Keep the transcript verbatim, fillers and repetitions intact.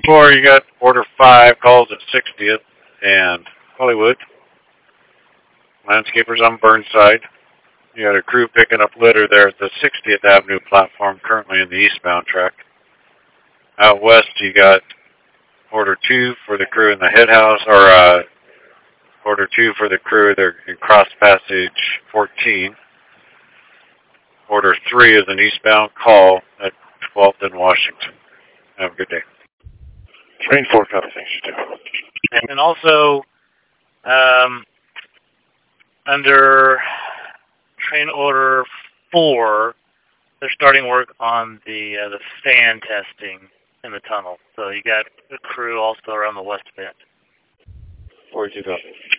four, you got order five, calls at sixtieth and Hollywood. Landscapers on Burnside. You got a crew picking up litter there at the sixtieth Avenue platform, currently in the eastbound track. Out west, you got order two for the crew in the head house, or uh, order two for the crew there in Cross Passage fourteen. Order three is an eastbound call at twelfth and Washington. Have a good day. Train four, copy, thanks, you too. And also, um, under train order four, they're starting work on the uh, the fan testing in the tunnel. So you got the crew also around the west bend. forty-two, copy.